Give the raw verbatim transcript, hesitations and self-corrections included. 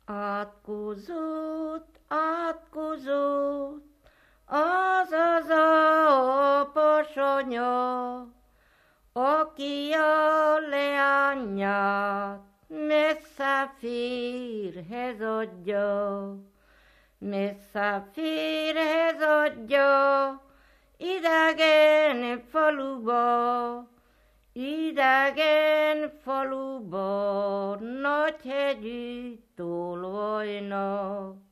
Átkozott, átkozott, az az apos anya, aki a leányát messze férhez adja, messze férhez adja, idegen faluba, idegen faluba, nagy hegyű tolvajnak.